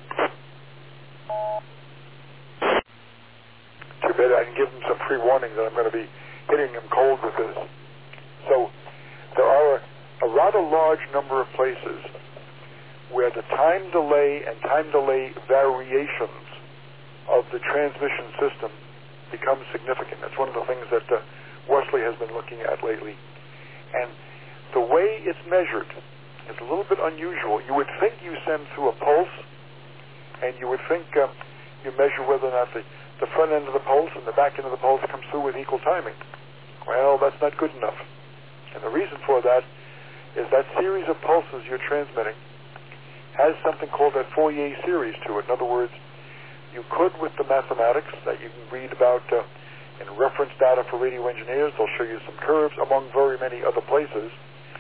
Too bad I didn't give him some pre-warning that I'm going to be hitting him cold with this. So there are a rather large number of places where the time delay and time delay variations of the transmission system become significant. That's one of the things that Wesley has been looking at lately. And the way it's measured is a little bit unusual. You would think you send through a pulse, and you would think you measure whether or not the front end of the pulse and the back end of the pulse comes through with equal timing. Well, that's not good enough. And the reason for that is that series of pulses you're transmitting has something called that Fourier series to it. In other words, you could, with the mathematics that you can read about in reference data for radio engineers, they'll show you some curves, among very many other places.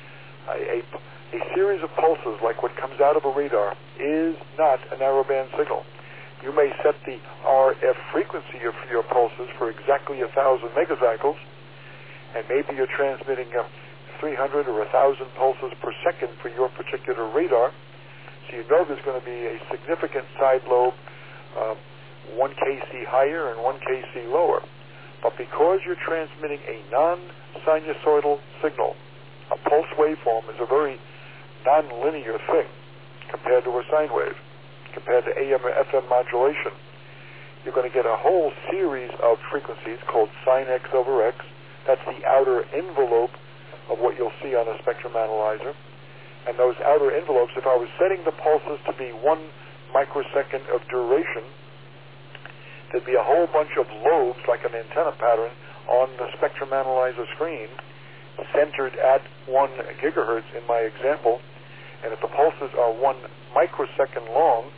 A series of pulses, like what comes out of a radar, is not a narrowband signal. You may set the RF frequency of your pulses for exactly 1,000 megacycles, and maybe you're transmitting 300 or 1,000 pulses per second for your particular radar. So you know there's going to be a significant side lobe, 1 kC higher and 1 kC lower. But because you're transmitting a non-sinusoidal signal, a pulse waveform is a very non-linear thing compared to a sine wave, compared to AM or FM modulation. You're going to get a whole series of frequencies called sine X over X. That's the outer envelope of what you'll see on a spectrum analyzer. And those outer envelopes, if I was setting the pulses to be 1 microsecond of duration, there'd be a whole bunch of lobes, like an antenna pattern, on the spectrum analyzer screen, centered at 1 gigahertz in my example. And if the pulses are 1 microsecond long,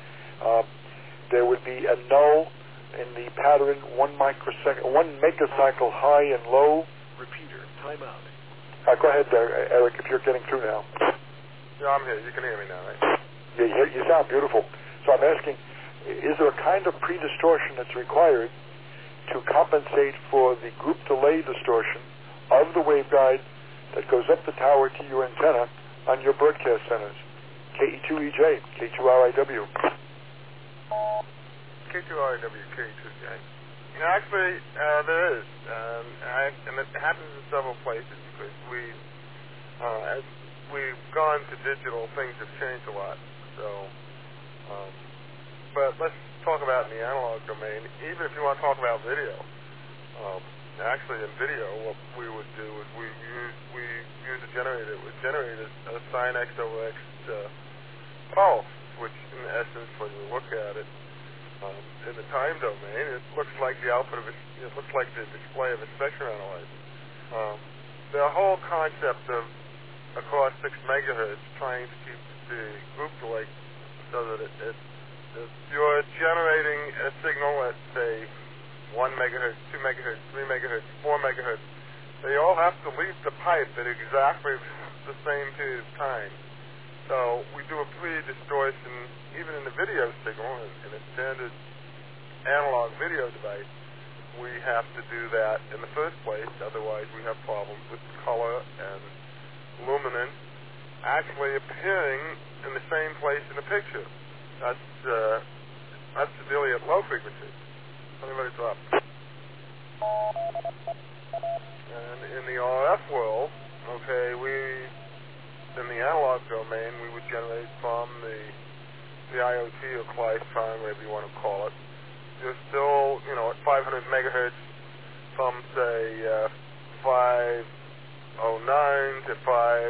there would be a null in the pattern 1 megacycle high and low. Repeater, timeout. Go ahead there, Eric, if you're getting through now. Yeah, I'm here. You can hear me now, right? Yeah, you sound beautiful. So I'm asking, is there a kind of pre-distortion that's required to compensate for the group delay distortion of the waveguide that goes up the tower to your antenna on your broadcast centers? KE2EJ, K2RIW. K2RIW, K2J. Actually, there is. And it happens in several places because as we've gone to digital, things have changed a lot. So, but let's talk about in the analog domain. Even if you want to talk about video, actually in video, what we would do is we use a generator. It would generate a sine X over X pulse, which in essence, when you look at it in the time domain, it looks like the output of it looks like the display of a spectrum analyzer. The whole concept of across 6 megahertz, trying to keep the group delay so that if you're generating a signal at, say, 1 megahertz, 2 megahertz, 3 megahertz, 4 megahertz, they all have to leave the pipe at exactly the same period of time. So we do a pre-distortion, even in the video signal, in a standard analog video device, we have to do that in the first place, otherwise we have problems with color and luminance actually appearing in the same place in the picture. That's severely at low frequency. Let me let it drop. And in the RF world, okay, in the analog domain, we would generate from the IoT or Clyde time, whatever you want to call it. You're still, at 500 megahertz, from, say, 509 to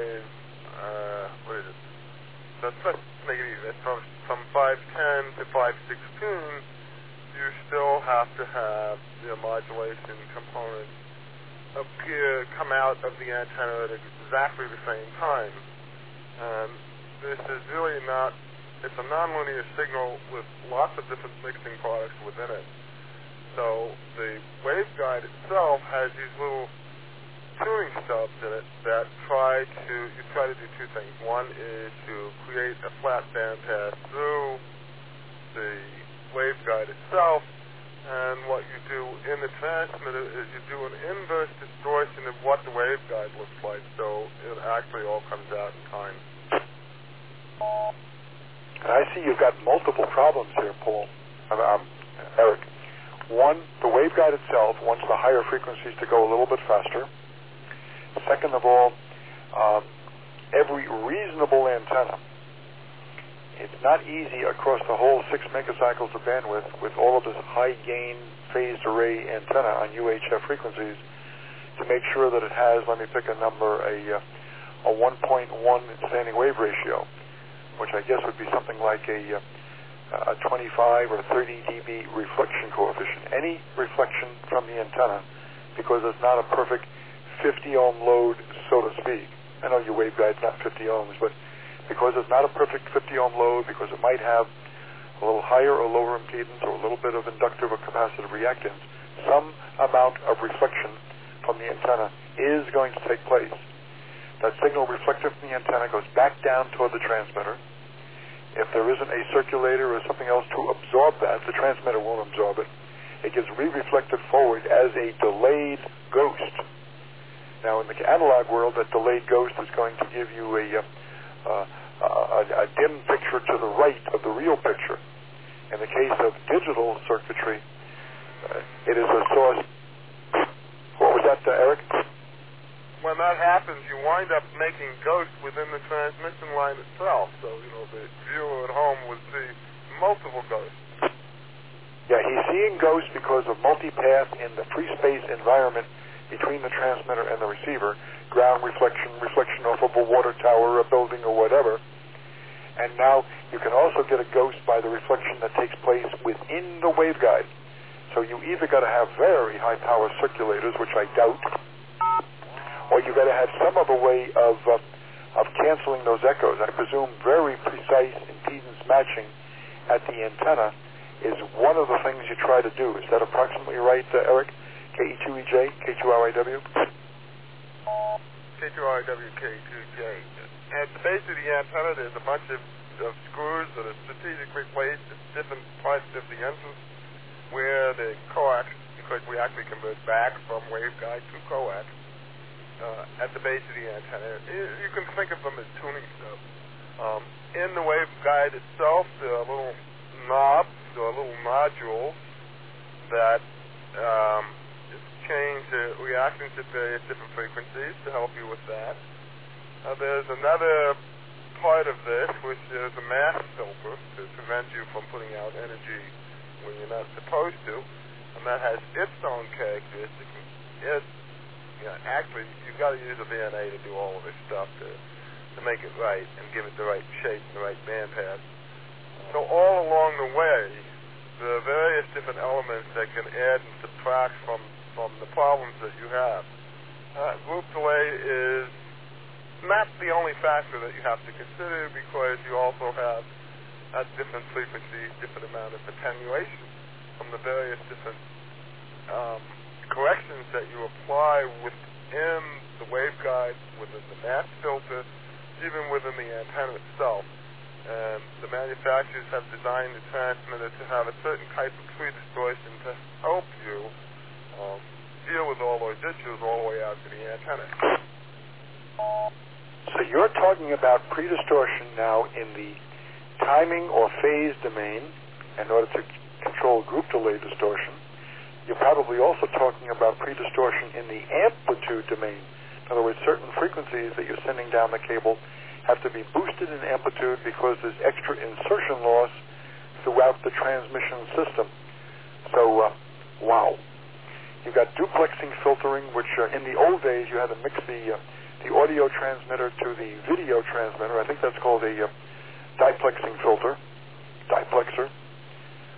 5, let's make it easy. From 510 to 516, you still have to have the modulation component come out of the antenna at exactly the same time. And this is really not, it's a nonlinear signal with lots of different mixing products within it. So the waveguide itself has these little tuning stubs in it that try to do two things. One is to create a flat band pass through the waveguide itself, and what you do in the transmitter is you do an inverse distortion of what the waveguide looks like, so it actually all comes out in time. I see you've got multiple problems here, Paul. Eric. One, the waveguide itself wants the higher frequencies to go a little bit faster. Second of all, every reasonable antenna, it's not easy across the whole 6 megacycles of bandwidth with all of this high-gain phased array antenna on UHF frequencies to make sure that it has, let me pick a number, a 1.1 standing wave ratio, which I guess would be something like a 25 or 30 dB reflection coefficient. Any reflection from the antenna, because it's not a perfect 50 ohm load, so to speak. I know your waveguide's not 50 ohms, but because it's not a perfect 50 ohm load, because it might have a little higher or lower impedance or a little bit of inductive or capacitive reactance, some amount of reflection from the antenna is going to take place. That signal reflected from the antenna goes back down toward the transmitter. If there isn't a circulator or something else to absorb that, the transmitter won't absorb it. It gets re-reflected forward as a delayed ghost. Now, in the analog world, that delayed ghost is going to give you a dim picture to the right of the real picture. In the case of digital circuitry, it is a source. What was that, Eric? When that happens, you wind up making ghosts within the transmission line itself. So, the viewer at home would see multiple ghosts. Yeah, he's seeing ghosts because of multipath in the free space environment between the transmitter and the receiver, ground reflection off of a water tower, a building, or whatever. And now you can also get a ghost by the reflection that takes place within the waveguide. So you either got to have very high power circulators, which I doubt, or you got to have some other way of canceling those echoes. I presume very precise impedance matching at the antenna is one of the things you try to do. Is that approximately right, Eric? KE2EJ, K2RIW? K2RIW, K2J. At the base of the antenna, there's a bunch of screws that are strategically placed at different parts of the entrance where the coax, because we actually convert back from waveguide to coax, at the base of the antenna. You can think of them as tuning stubs. In the waveguide itself, there are little knobs or little nodules that change the reactance at various different frequencies to help you with that. There's another part of this which is a mass filter to prevent you from putting out energy when you're not supposed to, and that has its own characteristics. Actually, you've got to use a VNA to do all of this stuff to make it right and give it the right shape and the right bandpass. So all along the way, there are various different elements that can add and subtract from the problems that you have. Group delay is not the only factor that you have to consider, because you also have, at different frequencies, different amount of attenuation from the various different corrections that you apply within the waveguide, within the mass filter, even within the antenna itself. And the manufacturers have designed the transmitter to have a certain type of pre-distortion to help you deal with all those issues all the way out to the antenna. So you're talking about pre-distortion now in the timing or phase domain in order to control group delay distortion. You're probably also talking about pre-distortion in the amplitude domain. In other words, certain frequencies that you're sending down the cable have to be boosted in amplitude because there's extra insertion loss throughout the transmission system. So, wow. You've got duplexing filtering, which in the old days you had to mix the audio transmitter to the video transmitter. I think that's called a diplexing filter, diplexer.